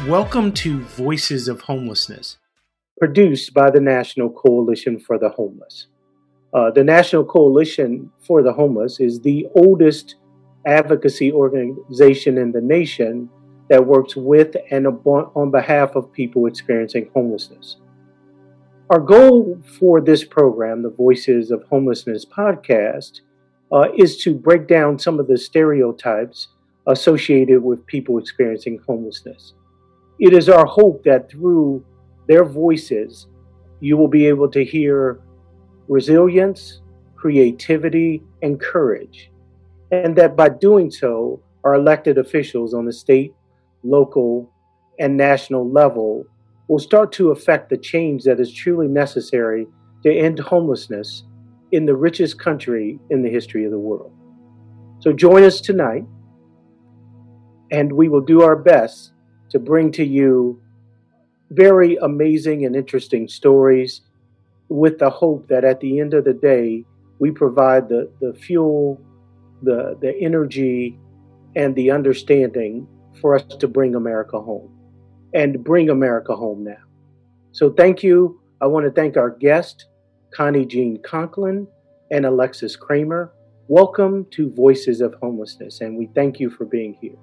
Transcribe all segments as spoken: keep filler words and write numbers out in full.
Welcome to Voices of Homelessness, produced by the National Coalition for the Homeless. Uh, the National Coalition for the Homeless is the oldest advocacy organization in the nation that works with and on behalf of people experiencing homelessness. Our goal for this program, the Voices of Homelessness podcast, uh, is to break down some of the stereotypes associated with people experiencing homelessness. It is our hope that through their voices, you will be able to hear resilience, creativity, and courage. And that by doing so, our elected officials on the state, local, and national level will start to affect the change that is truly necessary to end homelessness in the richest country in the history of the world. So join us tonight, and we will do our best to bring to you very amazing and interesting stories with the hope that at the end of the day, we provide the, the fuel, the, the energy, and the understanding for us to bring America home and bring America home now. So thank you. I want to thank our guest, Connie Jean Conklin and Alexis Kramer. Welcome to Voices of Homelessness, and we thank you for being here.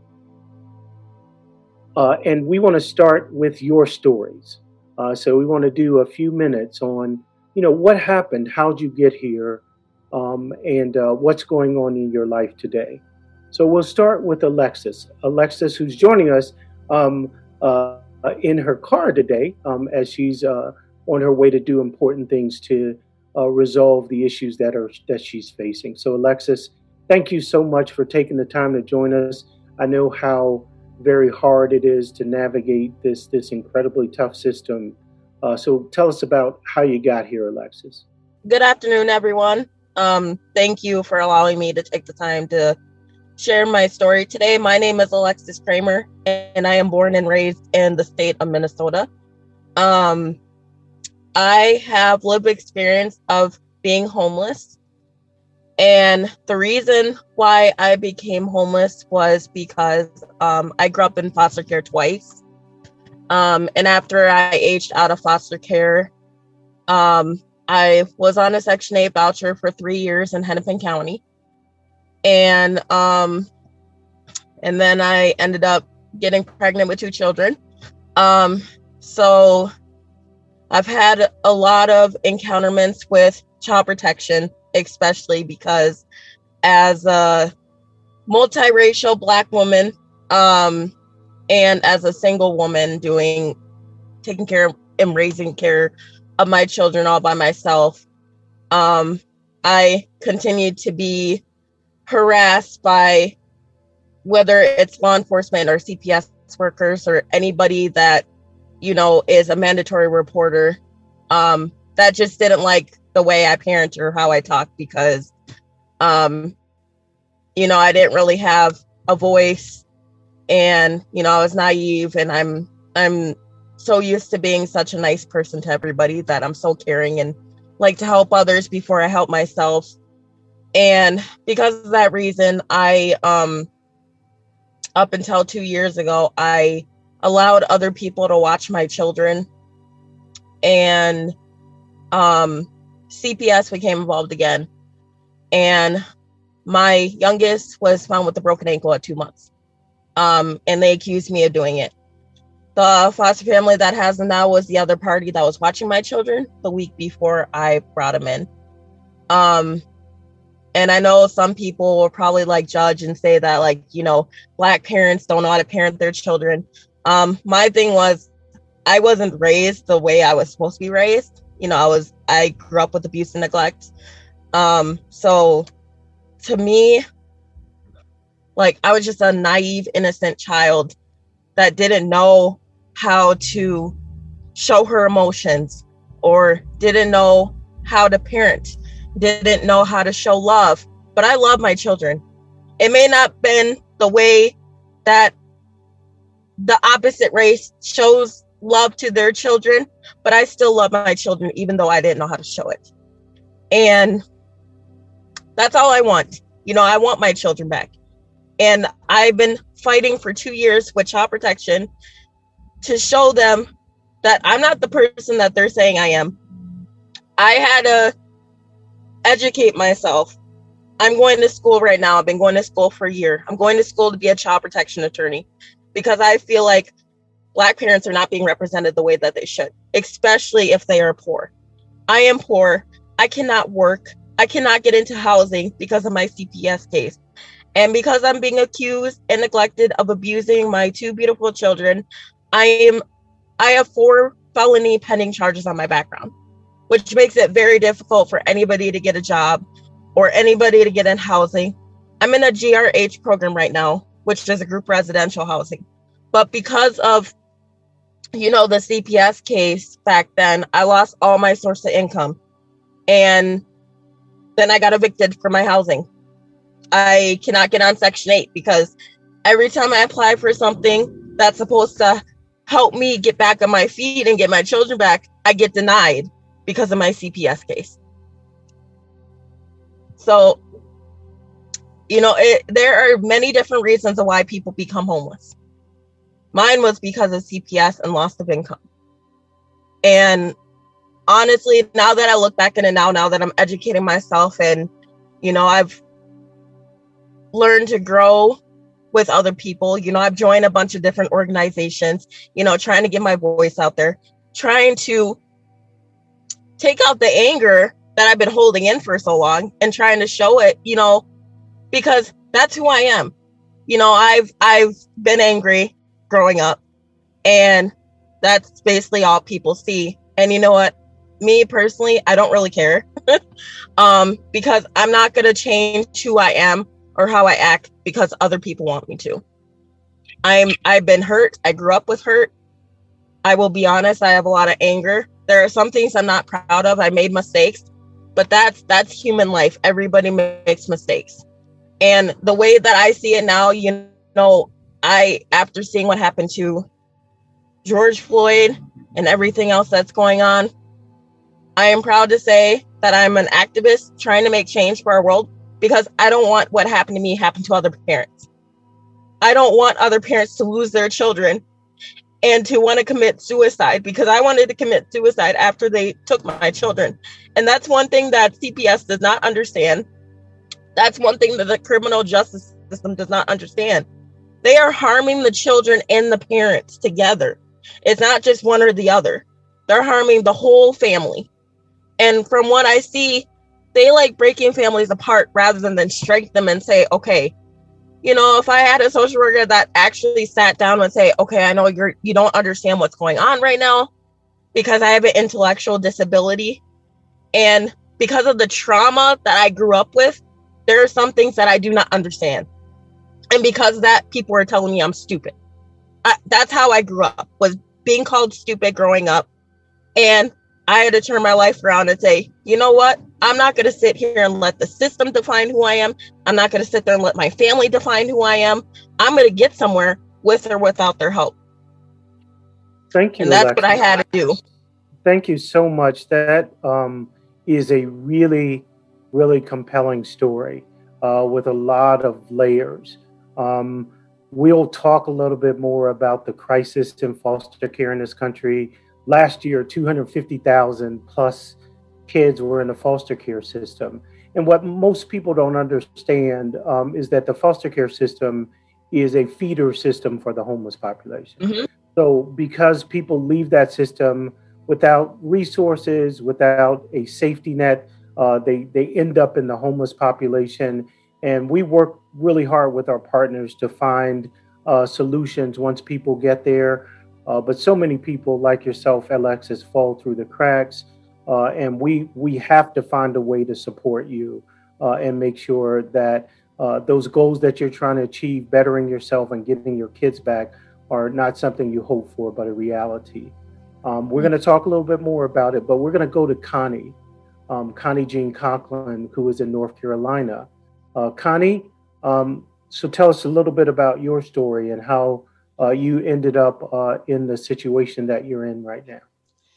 Uh, and we want to start with your stories. Uh, so we want to do a few minutes on, you know, what happened, how'd you get here, um, and uh, what's going on in your life today. So we'll start with Alexis. Alexis, who's joining us um, uh, in her car today um, as she's uh, on her way to do important things to uh, resolve the issues that are that she's facing. So Alexis, thank you so much for taking the time to join us. I know how very hard it is to navigate this this incredibly tough system. Uh, so tell us about how you got here, Alexis. Good afternoon, everyone. Um, thank you for allowing me to take the time to share my story today. My name is Alexis Kramer, and I am born and raised in the state of Minnesota. Um, I have lived experience of being homeless. And the reason why I became homeless was because um, I grew up in foster care twice. Um, and after I aged out of foster care, um, I was on a Section eight voucher for three years in Hennepin County. And um, and then I ended up getting pregnant with two children. Um, so I've had a lot of encounterments with child protection, especially because as a multiracial Black woman um, and as a single woman doing, taking care of and raising care of my children all by myself, um, I continued to be harassed by whether it's law enforcement or C P S workers or anybody that, you know, is a mandatory reporter um, that just didn't like the way I parent or how I talk because, um, you know, I didn't really have a voice and, you know, I was naive and I'm, I'm so used to being such a nice person to everybody that I'm so caring and like to help others before I help myself. And because of that reason, I, um, up until two years ago, I allowed other people to watch my children and, um, C P S became involved again. And my youngest was found with a broken ankle at two months. Um, and they accused me of doing it. The foster family that has them now was the other party that was watching my children the week before I brought them in. Um, and I know some people will probably like judge and say that like, you know, Black parents don't know how to parent their children. Um, my thing was I wasn't raised the way I was supposed to be raised. You know, I was, I grew up with abuse and neglect. Um, so to me, like I was just a naive, innocent child that didn't know how to show her emotions or didn't know how to parent, didn't know how to show love, but I love my children. It may not have been the way that the opposite race shows love to their children, but I still love my children, even though I didn't know how to show it. And that's all I want. You know, I want my children back. And I've been fighting for two years with child protection to show them that I'm not the person that they're saying I am. I had to educate myself. I'm going to school right now. I've been going to school for a year. I'm going to school to be a child protection attorney because I feel like Black parents are not being represented the way that they should, especially if they are poor. I am poor. I cannot work. I cannot get into housing because of my C P S case. And because I'm being accused and neglected of abusing my two beautiful children, I am I have four felony pending charges on my background, which makes it very difficult for anybody to get a job or anybody to get in housing. I'm in a G R H program right now, which is a group residential housing. But because of, you know, the C P S case back then, I lost all my source of income. And then I got evicted from my housing. I cannot get on Section eight because every time I apply for something that's supposed to help me get back on my feet and get my children back, I get denied because of my C P S case. So, you know, it, there are many different reasons of why people become homeless. Mine was because of C P S and loss of income. And honestly, now that I look back in it now, now that I'm educating myself and, you know, I've learned to grow with other people, you know, I've joined a bunch of different organizations, you know, trying to get my voice out there, trying to take out the anger that I've been holding in for so long and trying to show it, you know, because that's who I am. You know, I've, I've been angry growing up, and that's basically all people see. And you know what? Me personally, I don't really care um, because I'm not going to change who I am or how I act because other people want me to. I'm, I've been hurt. I grew up with hurt. I will be honest. I have a lot of anger. There are some things I'm not proud of. I made mistakes, but that's, that's human life. Everybody makes mistakes. And the way that I see it now, you know, I, after seeing what happened to George Floyd and everything else that's going on, I am proud to say that I'm an activist trying to make change for our world because I don't want what happened to me happen to other parents. I don't want other parents to lose their children and to want to commit suicide because I wanted to commit suicide after they took my children. And that's one thing that C P S does not understand. That's one thing that the criminal justice system does not understand. They are harming the children and the parents together. It's not just one or the other. They're harming the whole family. And from what I see, they like breaking families apart rather than then strengthen them and say, okay, you know, if I had a social worker that actually sat down and say, okay, I know you're, you don't understand what's going on right now because I have an intellectual disability. And because of the trauma that I grew up with, there are some things that I do not understand. And because of that, people are telling me I'm stupid. I, that's how I grew up, was being called stupid growing up. And I had to turn my life around and say, you know what? I'm not going to sit here and let the system define who I am. I'm not going to sit there and let my family define who I am. I'm going to get somewhere with or without their help. Thank you. And that's Alexis. what I had to do. Thank you so much. That um, is a really, really compelling story uh, with a lot of layers. Um, we'll talk a little bit more about the crisis in foster care in this country. Last year, two hundred fifty thousand plus kids were in the foster care system. And what most people don't understand um, is that the foster care system is a feeder system for the homeless population. Mm-hmm. So because people leave that system without resources, without a safety net, uh, they, they end up in the homeless population. And we work really hard with our partners to find uh, solutions once people get there. Uh, but so many people like yourself, Alexis, fall through the cracks. Uh, and we we have to find a way to support you uh, and make sure that uh, those goals that you're trying to achieve, bettering yourself and getting your kids back, are not something you hope for, but a reality. Um, we're going to talk a little bit more about it, but we're going to go to Connie, um, Connie Jean Conklin, who is in North Carolina. Uh, Connie, um, so tell us a little bit about your story and how uh, you ended up uh, in the situation that you're in right now.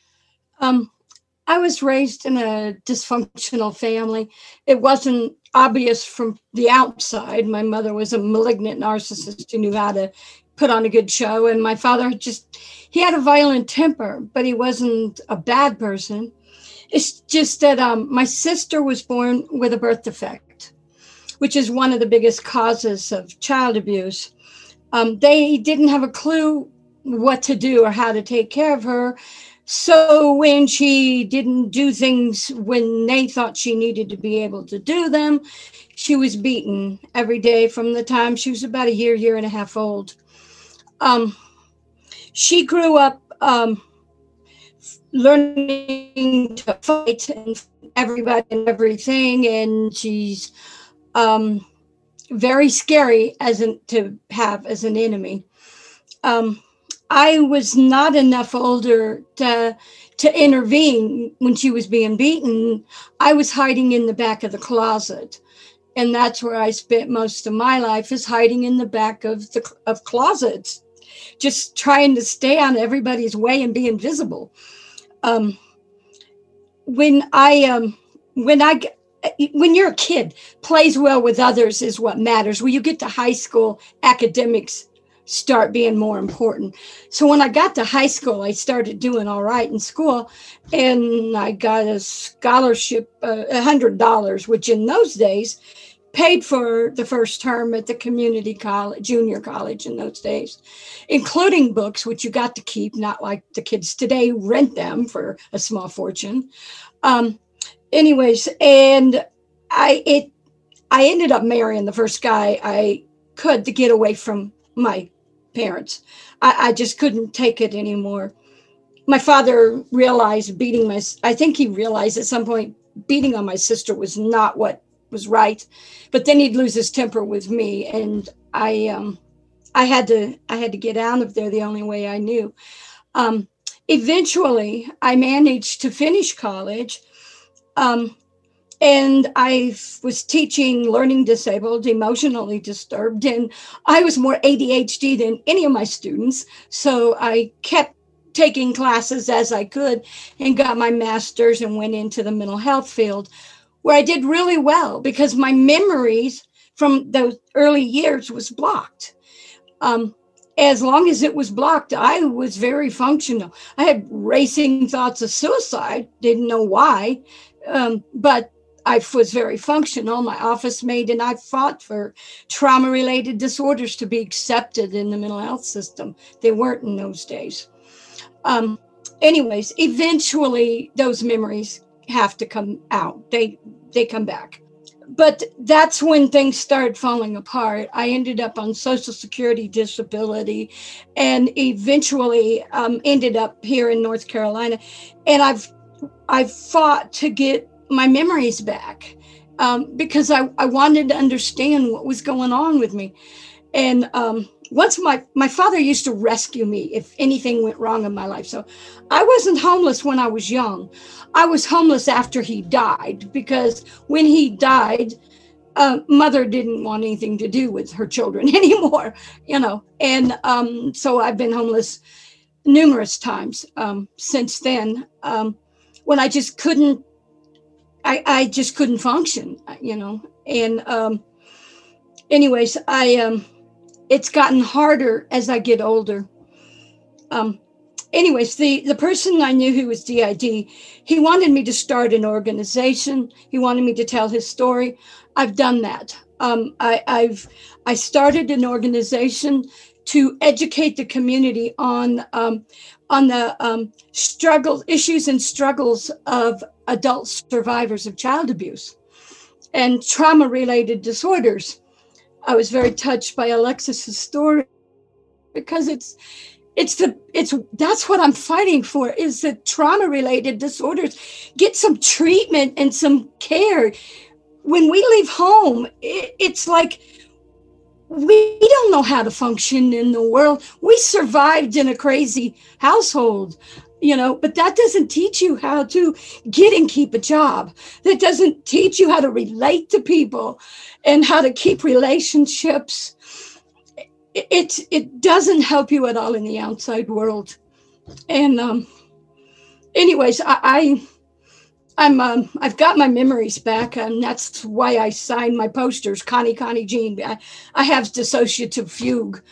Um, I was raised in a dysfunctional family. It wasn't obvious from the outside. My mother was a malignant narcissist who knew how to put on a good show. And my father just, he had a violent temper, but he wasn't a bad person. It's just that um, my sister was born with a birth defect, which is one of the biggest causes of child abuse. Um, they didn't have a clue what to do or how to take care of her. So when she didn't do things when they thought she needed to be able to do them, she was beaten every day from the time she was about a year, year and a half old. Um, she grew up um, learning to fight and everybody and everything, and she's um, very scary as an, to have as an enemy. Um, I was not enough older to to intervene when she was being beaten. I was hiding in the back of the closet, and that's where I spent most of my life, is hiding in the back of the of closets, just trying to stay out of everybody's way and be invisible. Um, when I um, when I when you're a kid, plays well with others is what matters. When you get to high school, academics start being more important. So when I got to high school, I started doing all right in school, and I got a scholarship, uh, one hundred dollars, which in those days paid for the first term at the community college, junior college in those days, including books, which you got to keep, not like the kids today rent them for a small fortune. Um, anyways, and I it I ended up marrying the first guy I could to get away from my parents. I, I just couldn't take it anymore. My father realized beating my, I think he realized at some point beating on my sister was not what was right, but then he'd lose his temper with me. And I, um, I had to, I had to get out of there the only way I knew. Um, eventually I managed to finish college. Um, And I was teaching learning disabled, emotionally disturbed, and I was more A D H D than any of my students. So I kept taking classes as I could and got my master's and went into the mental health field, where I did really well because my memories from those early years was blocked. Um, as long as it was blocked, I was very functional. I had racing thoughts of suicide, didn't know why, um, but I was very functional. My office mate and I fought for trauma-related disorders to be accepted in the mental health system. They weren't in those days. Um, anyways, eventually those memories have to come out. They they come back. But that's when things started falling apart. I ended up on Social Security disability and eventually um, ended up here in North Carolina. And I've I've fought to get my memories back um, because I, I wanted to understand what was going on with me. And um, once my, my father used to rescue me if anything went wrong in my life. So I wasn't homeless when I was young. I was homeless after he died, because when he died, uh, mother didn't want anything to do with her children anymore, you know. And um, so I've been homeless numerous times um, since then, um, when I just couldn't I, I just couldn't function, you know. And um, anyways, I um, it's gotten harder as I get older. Um, anyways, the, the person I knew who was D I D, he wanted me to start an organization. He wanted me to tell his story. I've done that. Um, I, I've I started an organization to educate the community on um, on the um, struggles, issues and struggles of adult survivors of child abuse and trauma-related disorders. I was very touched by Alexis's story because it's it's the it's that's what I'm fighting for, is that trauma-related disorders get some treatment and some care. When we leave home, it, it's like we don't know how to function in the world. We survived in a crazy household, you know, but that doesn't teach you how to get and keep a job. That doesn't teach you how to relate to people and how to keep relationships. It, it, it doesn't help you at all in the outside world. And um, anyways, I, I I'm, um, I've got my memories back, and that's why I signed my posters, Connie, Connie, Jean. I, I have dissociative fugue.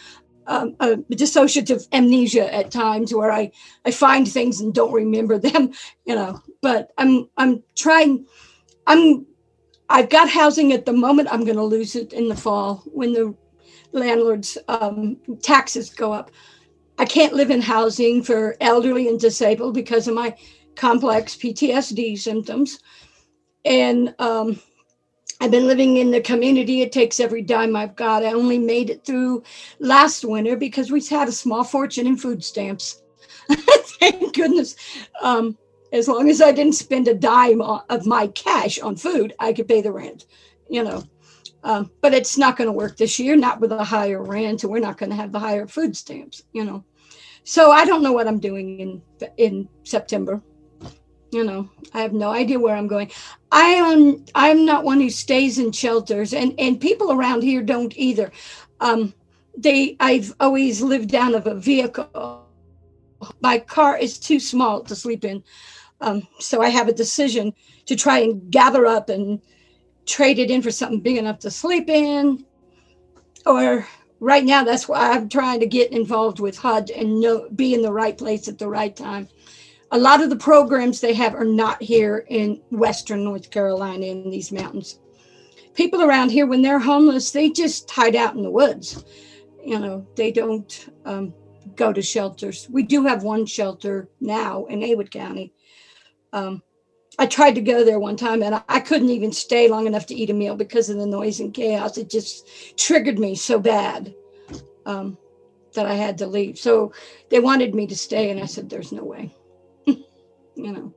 um, a dissociative amnesia at times where I, I find things and don't remember them, you know, but I'm, I'm trying, I'm, I've got housing at the moment. I'm going to lose it in the fall when the landlord's um, taxes go up. I can't live in housing for elderly and disabled because of my complex P T S D symptoms. And um, I've been living in the community. It takes every dime I've got. I only made it through last winter because we had a small fortune in food stamps. Thank goodness. Um, as long as I didn't spend a dime of my cash on food, I could pay the rent, you know. Um, but it's not going to work this year, not with a higher rent, and we're not going to have the higher food stamps, you know. So I don't know what I'm doing in in September. You know, I have no idea where I'm going. I am I'm not one who stays in shelters, and, and people around here don't either. Um, they I've always lived out of a vehicle. My car is too small to sleep in. Um, so I have a decision to try and gather up and trade it in for something big enough to sleep in. Or right now, that's why I'm trying to get involved with H U D and know, be in the right place at the right time. A lot of the programs they have are not here in Western North Carolina in these mountains. People around here, when they're homeless, they just hide out in the woods. You know, they don't um, go to shelters. We do have one shelter now in Haywood County. Um, I tried to go there one time and I, I couldn't even stay long enough to eat a meal because of the noise and chaos. It just triggered me so bad um, that I had to leave. So they wanted me to stay and I said, there's no way, you know.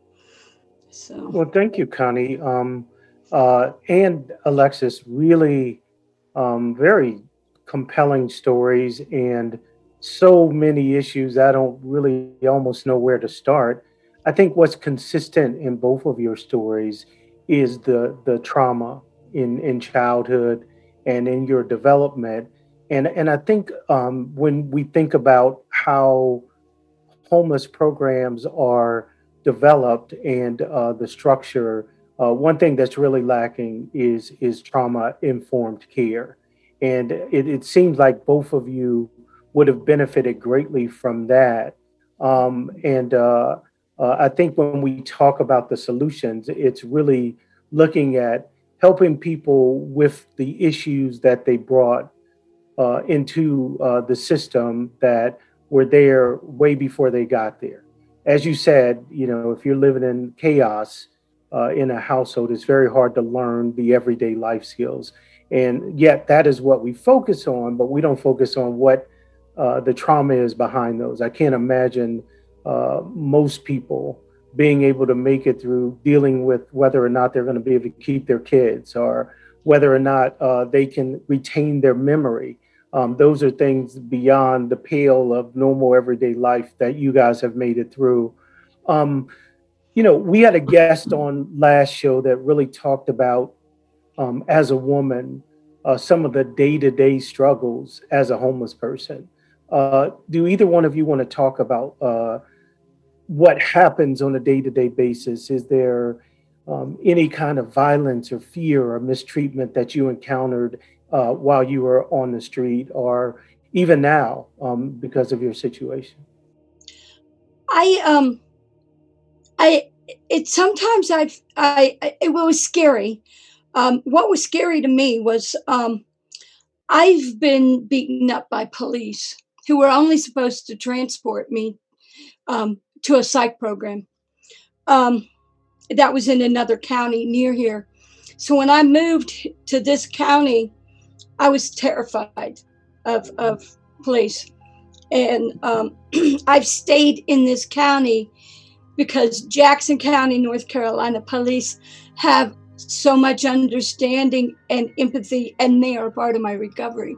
So. Well, thank you, Connie. Um, uh, and Alexis, really um, very compelling stories and so many issues. I don't really almost know where to start. I think what's consistent in both of your stories is the the trauma in, in childhood and in your development. And, and I think um, when we think about how homeless programs are developed and uh, the structure, uh, one thing that's really lacking is, is trauma-informed care. And it, it seems like both of you would have benefited greatly from that. Um, and uh, Uh, I think when we talk about the solutions, it's really looking at helping people with the issues that they brought uh, into uh, the system that were there way before they got there. As you said, you know, if you're living in chaos uh, in a household, it's very hard to learn the everyday life skills. And yet that is what we focus on, but we don't focus on what uh, the trauma is behind those. I can't imagine Uh, most people being able to make it through dealing with whether or not they're going to be able to keep their kids or whether or not uh, they can retain their memory. Um, those are things beyond the pale of normal everyday life that you guys have made it through. Um, you know, we had a guest on last show that really talked about, um, as a woman, uh, some of the day-to-day struggles as a homeless person. Uh, do either one of you want to talk about uh, what happens on a day-to-day basis? Is there um, any kind of violence or fear or mistreatment that you encountered uh, while you were on the street or even now um, because of your situation? I, um, I, it sometimes I, I, it was scary. Um, what was scary to me was um, I've been beaten up by police who were only supposed to transport me um, to a psych program. Um, that was in another county near here. So when I moved to this county, I was terrified of, of police. And um, I've stayed in this county because Jackson County, North Carolina police have so much understanding and empathy, and they are part of my recovery.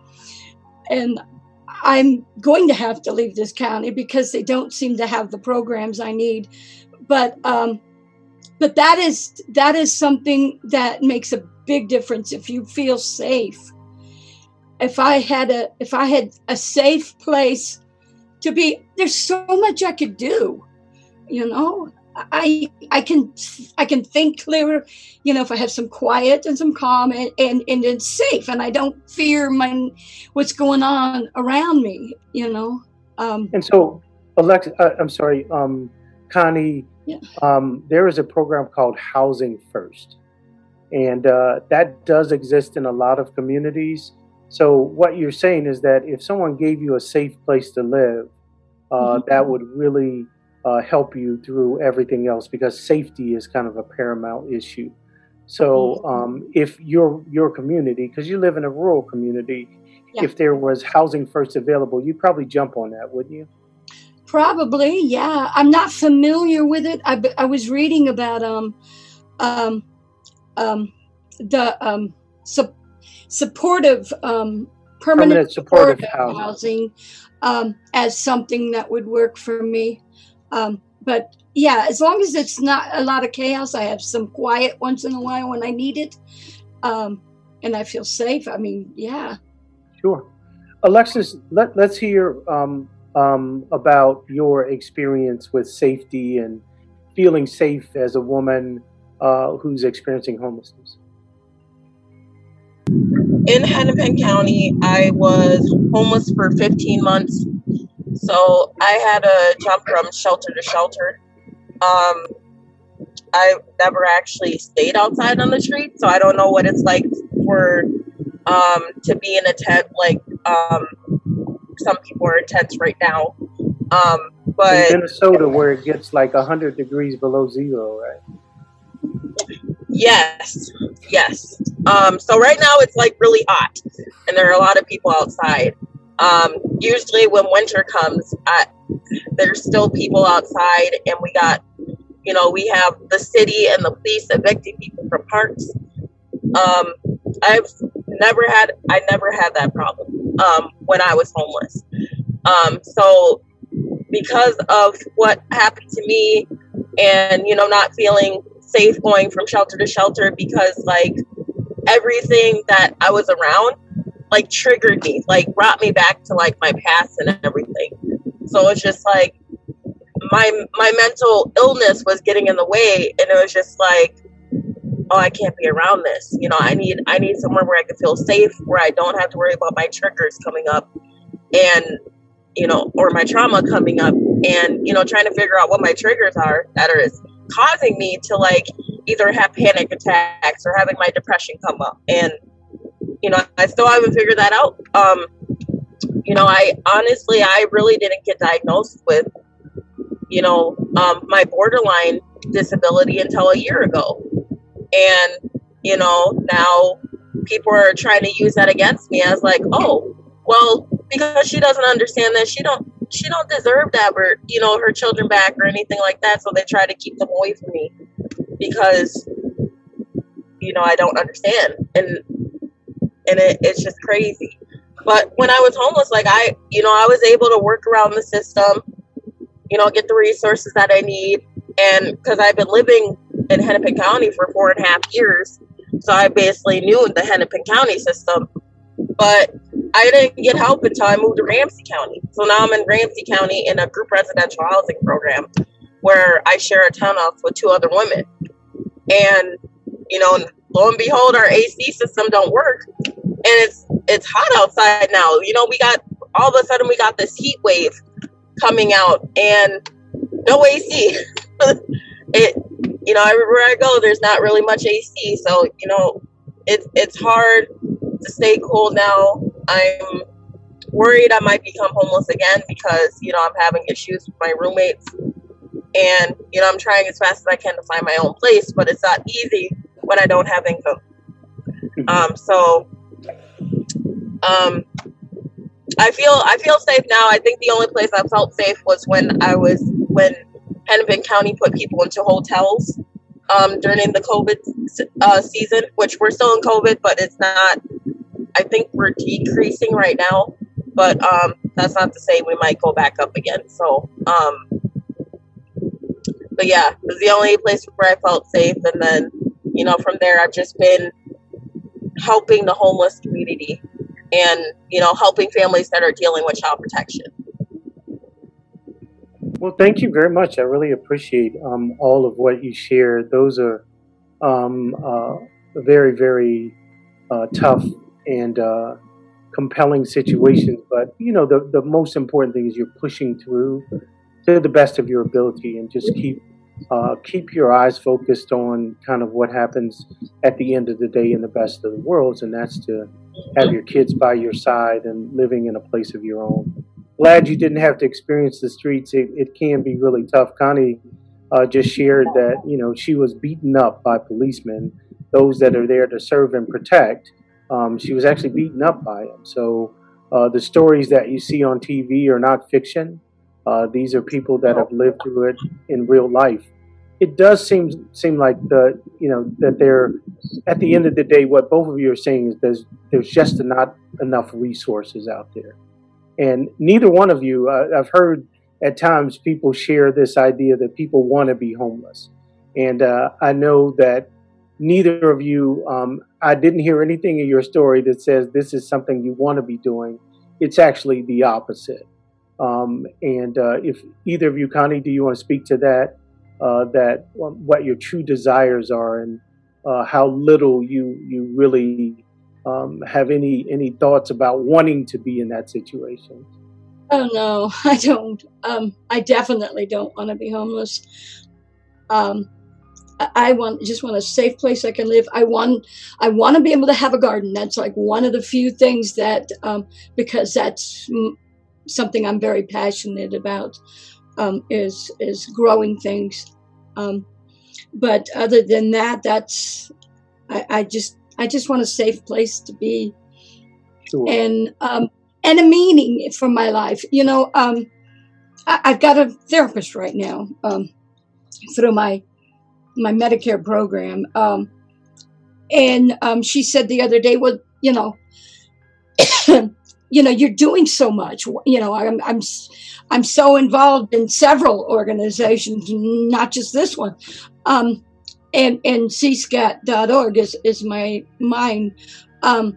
And I'm going to have to leave this county because they don't seem to have the programs I need. But um, but that is that is something that makes a big difference if you feel safe. If I had a if I had a safe place to be, there's so much I could do, you know. I I can I can think clearer, you know, if I have some quiet and some calm, and, and, and it's safe, and I don't fear my what's going on around me, you know. Um, and so, Alexa, uh, I'm sorry, um, Connie, yeah. um, there is a program called Housing First, and uh, that does exist in a lot of communities. So what you're saying is that if someone gave you a safe place to live, uh, mm-hmm. that would really Uh, help you through everything else, because safety is kind of a paramount issue. So um, if your your community, because you live in a rural community, yeah. if there was Housing First available, you'd probably jump on that, wouldn't you? Probably, yeah. I'm not familiar with it. I, I was reading about um, um, um, the um, su- supportive um, permanent, permanent supportive, supportive housing, housing um, as something that would work for me. Um, but yeah, as long as it's not a lot of chaos, I have some quiet once in a while when I need it. Um, and I feel safe. I mean, yeah. Sure. Alexis, let, let's hear um, um, about your experience with safety and feeling safe as a woman uh, who's experiencing homelessness. In Hennepin County, I was homeless for fifteen months. So I had to jump from shelter to shelter. Um, I never actually stayed outside on the street, so I don't know what it's like for um, to be in a tent like um, some people are in tents right now. Um, but in Minnesota, where it gets like one hundred degrees below zero, right? Yes, yes. Um, so right now it's like really hot, and there are a lot of people outside. Um, usually when winter comes, I, there's still people outside, and we got, you know, we have the city and the police evicting people from parks. Um, I've never had, I never had that problem, um, when I was homeless. Um, so because of what happened to me and, you know, not feeling safe going from shelter to shelter, because like everything that I was around like triggered me, like brought me back to like my past and everything. So it's just like my my mental illness was getting in the way, and it was just like, oh, I can't be around this. You know, I need I need somewhere where I can feel safe, where I don't have to worry about my triggers coming up, and you know, or my trauma coming up, and you know, trying to figure out what my triggers are that are causing me to like either have panic attacks or having my depression come up. And you know, I still haven't figured that out. Um, you know, I honestly, I really didn't get diagnosed with, you know, um, my borderline disability until a year ago. And, you know, now people are trying to use that against me as like, oh, well, because she doesn't understand that she don't, she don't deserve to have her, you know, her children back or anything like that. So they try to keep them away from me because, you know, I don't understand. And, And it, it's just crazy. But when I was homeless, like I, you know, I was able to work around the system, you know, get the resources that I need. And because I've been living in Hennepin County for four and a half years, so I basically knew the Hennepin County system. But I didn't get help until I moved to Ramsey County. So now I'm in Ramsey County in a group residential housing program where I share a townhouse with two other women. And, you know, lo and behold, our A C system don't work. And it's it's hot outside now. You know, we got, all of a sudden we got this heat wave coming out and no A C. it, you know, everywhere I go, there's not really much A C. So, you know, it's it's hard to stay cool now. I'm worried I might become homeless again because, you know, I'm having issues with my roommates. And, you know, I'm trying as fast as I can to find my own place, but it's not easy when I don't have income. Um, so, um, I feel, I feel safe now. I think the only place I felt safe was when I was, when Hennepin County put people into hotels, um, during the COVID, uh, season, which we're still in COVID, but it's not, I think we're decreasing right now, but, um, that's not to say we might go back up again. So, um, but yeah, it was the only place where I felt safe. And then, you know, from there, I've just been helping the homeless community and, you know, helping families that are dealing with child protection. Well, thank you very much. I really appreciate um, all of what you shared. Those are um, uh, very, very uh, tough and uh, compelling situations. But, you know, the, the most important thing is you're pushing through to the best of your ability and just keep uh, keep your eyes focused on kind of what happens at the end of the day in the best of the worlds, and that's to have your kids by your side and living in a place of your own. Glad you didn't have to experience the streets. It, it can be really tough. Connie uh, just shared that, you know, she was beaten up by policemen, those that are there to serve and protect. Um, she was actually beaten up by them. So uh, the stories that you see on T V are not fiction. Uh, these are people that have lived through it in real life. It does seem seem like the you know that they're at the end of the day. What both of you are saying is there's there's just not enough resources out there, and neither one of you. Uh, I've heard at times people share this idea that people want to be homeless, and uh, I know that neither of you. Um, I didn't hear anything in your story that says this is something you want to be doing. It's actually the opposite. Um, and uh, if either of you, Connie, do you want to speak to that? Uh, that um, what your true desires are and uh, how little you you really um, have any any thoughts about wanting to be in that situation? Oh no, I don't. Um, I definitely don't want to be homeless. Um, I, I want just want a safe place I can live. I want I want to be able to have a garden. That's like one of the few things that um, because that's something I'm very passionate about. Um, is is growing things, um, but other than that, that's I, I just I just want a safe place to be, Sure. and um, and a meaning for my life. You know, um, I, I've got a therapist right now um, through my my Medicare program, um, and um, she said the other day, well, you know. You know, you're doing so much. You know, I'm I'm I'm so involved in several organizations, not just this one. Um, and and C SCAT dot org is is my mine. Um,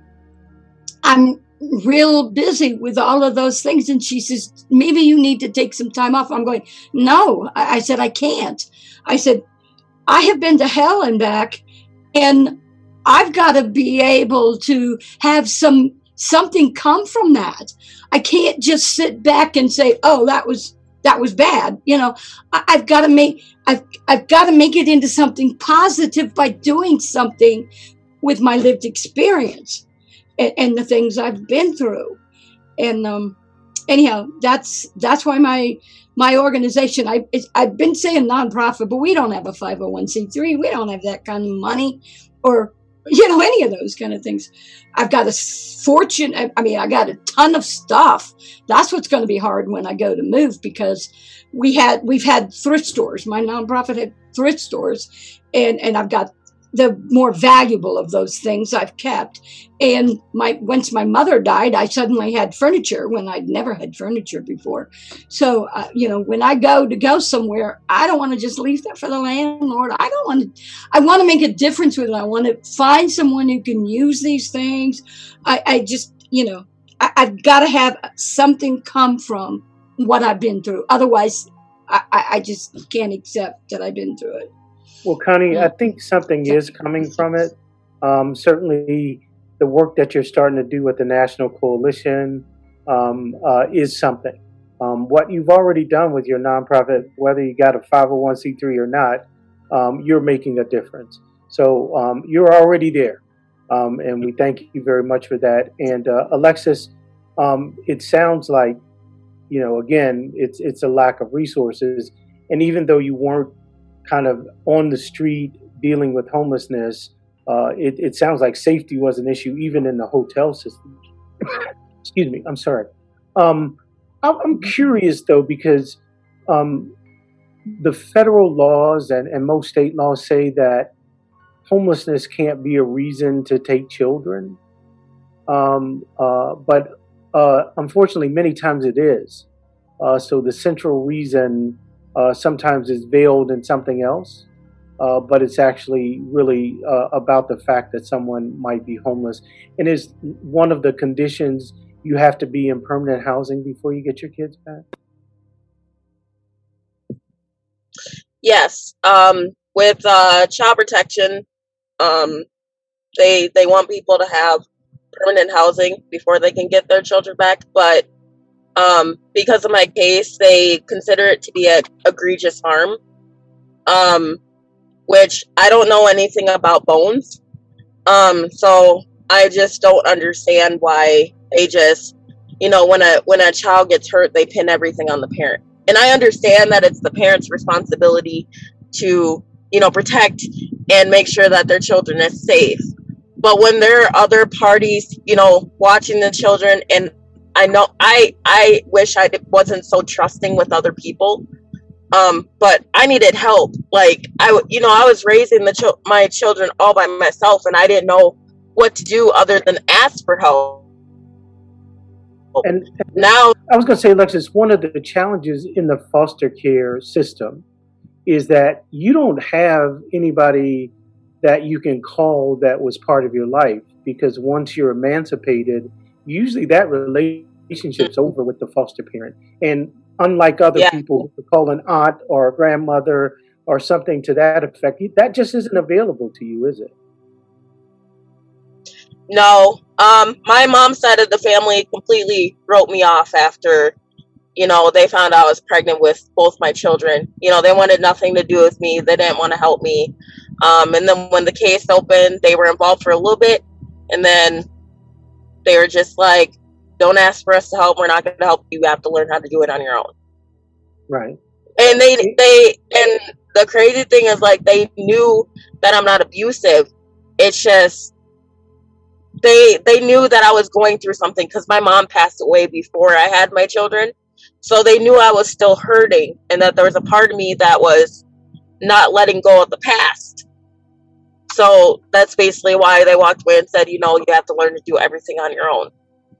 I'm real busy with all of those things. And she says, maybe you need to take some time off. I'm going, no. I, I said, I can't. I said, I have been to hell and back, and I've got to be able to have some something come from that. I can't just sit back and say, oh, that was that was bad. You know, I, I've got to make I've I've got to make it into something positive by doing something with my lived experience and, and the things I've been through. And um, anyhow, that's that's why my my organization, I it's, I've been saying nonprofit, but we don't have a five oh one c three. We don't have that kind of money, or you know, any of those kind of things. I've got a fortune. I, I mean, I got a ton of stuff. That's what's going to be hard when I go to move, because we had, we've had thrift stores. My nonprofit had thrift stores, and, and I've got the more valuable of those things I've kept. And my, once my mother died, I suddenly had furniture when I'd never had furniture before. So, uh, you know, when I go to go somewhere, I don't want to just leave that for the landlord. I don't want to, I want to make a difference with it. I want to find someone who can use these things. I, I just, you know, I, I've got to have something come from what I've been through. Otherwise, I, I, I just can't accept that I've been through it. Well, Connie, I think something is coming from it. Um, certainly, the work that you're starting to do with the National Coalition um, uh, is something. Um, what you've already done with your nonprofit, whether you got a five oh one c three or not, um, you're making a difference. So um, you're already there, um, and we thank you very much for that. And uh, Alexis, um, it sounds like, you know, again, it's it's a lack of resources, and even though you weren't kind of on the street dealing with homelessness, uh, it, it sounds like safety was an issue even in the hotel system. Excuse me, I'm sorry. Um, I'm, I'm curious though, because um, the federal laws and, and most state laws say that homelessness can't be a reason to take children. Um, uh, but uh, unfortunately, many times it is. Uh, so the central reason Uh, sometimes is veiled in something else, uh, but it's actually really uh, about the fact that someone might be homeless. And is one of the conditions you have to be in permanent housing before you get your kids back? Yes. Um, with uh, child protection, um, they they want people to have permanent housing before they can get their children back. But um, because of my case, they consider it to be an egregious harm, um, which I don't know anything about bones. Um, so I just don't understand why they just, you know, when a when a child gets hurt, they pin everything on the parent. And I understand that it's the parent's responsibility to, you know, protect and make sure that their children is safe. But when there are other parties, you know, watching the children, and I know I I wish I wasn't so trusting with other people, um, but I needed help. Like I, you know, I was raising the ch- my children all by myself, and I didn't know what to do other than ask for help. And now, I was going to say, Alexis, one of the challenges in the foster care system is that you don't have anybody that you can call that was part of your life, because once you're emancipated, usually that relationship's over with the foster parent. And unlike other yeah. people who call an aunt or a grandmother or something to that effect, that just isn't available to you, is it? No. Um, my mom's side of the family completely wrote me off after, you know, they found out I was pregnant with both my children. You know, they wanted nothing to do with me. They didn't want to help me. Um, and then when the case opened, they were involved for a little bit. And then they were just like, don't ask for us to help. We're not going to help you. You have to learn how to do it on your own. Right. And they, they, and the crazy thing is, like, they knew that I'm not abusive. It's just, they, they knew that I was going through something because my mom passed away before I had my children. So they knew I was still hurting and that there was a part of me that was not letting go of the past. So that's basically why they walked away and said, you know, you have to learn to do everything on your own.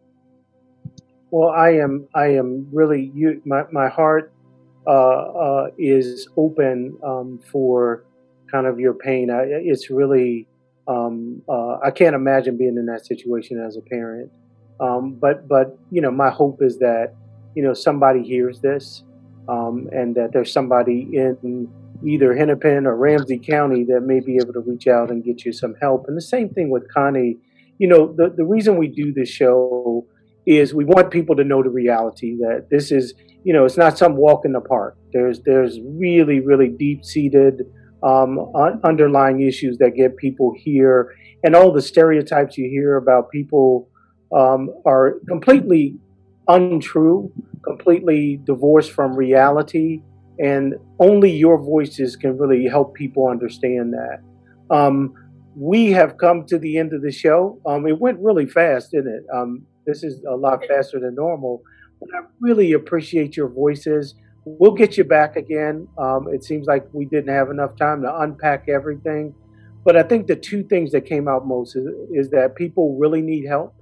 Well, I am, I am really, you, my, my heart uh, uh, is open um, for kind of your pain. I, it's really, um, uh, I can't imagine being in that situation as a parent. Um, but, but, you know, my hope is that, you know, somebody hears this um, and that there's somebody in either Hennepin or Ramsey County that may be able to reach out and get you some help. And the same thing with Connie. You know, the, the reason we do this show is we want people to know the reality that this is, you know, it's not some walk in the park. There's there's really, really deep-seated um, un- underlying issues that get people here. And all the stereotypes you hear about people um, are completely untrue, completely divorced from reality. And only your voices can really help people understand that. Um, we have come to the end of the show. Um, it went really fast, didn't it? Um, this is a lot faster than normal. But I really appreciate your voices. We'll get you back again. Um, it seems like we didn't have enough time to unpack everything. But I think the two things that came out most is, is that people really need help,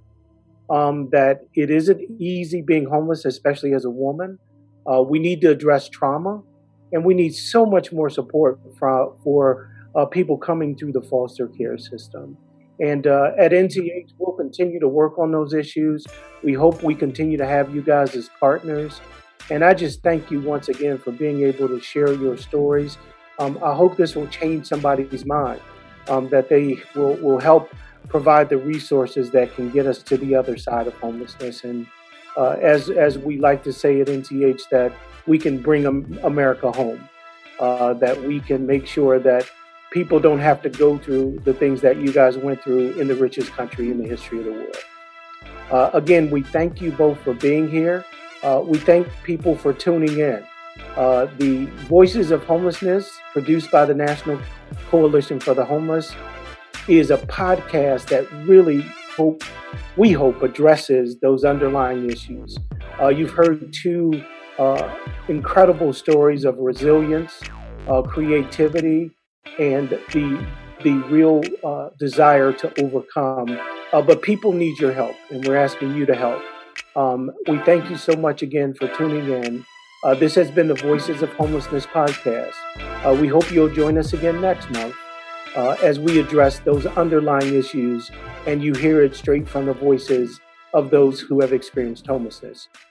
um, that it isn't easy being homeless, especially as a woman. Uh, we need to address trauma, and we need so much more support for, for uh, people coming through the foster care system. And uh, at N T H, we'll continue to work on those issues. We hope we continue to have you guys as partners. And I just thank you once again for being able to share your stories. Um, I hope this will change somebody's mind, um, that they will, will help provide the resources that can get us to the other side of homelessness. And Uh, as as we like to say at N T H, that we can bring America home, uh, that we can make sure that people don't have to go through the things that you guys went through in the richest country in the history of the world. Uh, again, we thank you both for being here. Uh, we thank people for tuning in. Uh, the Voices of Homelessness, produced by the National Coalition for the Homeless, is a podcast that really hope we hope addresses those underlying issues. Uh, you've heard two uh, incredible stories of resilience, uh, creativity, and the the real uh, desire to overcome. Uh, but people need your help, and we're asking you to help. Um, we thank you so much again for tuning in. Uh, this has been the Voices of Homelessness podcast. Uh, we hope you'll join us again next month uh, as we address those underlying issues and you hear it straight from the voices of those who have experienced homelessness.